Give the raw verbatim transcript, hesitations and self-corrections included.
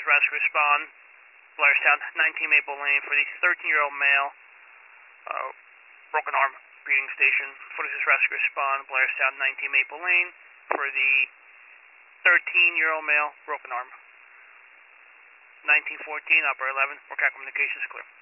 is rescue respond, Blairstown, nineteen Maple Lane, for the thirteen-year-old male, uh, broken arm, breeding station. What is this rescue respond, Blairstown, nineteen Maple Lane, for the thirteen-year-old male, broken arm. nineteen fourteen, upper eleven, Workout communications clear.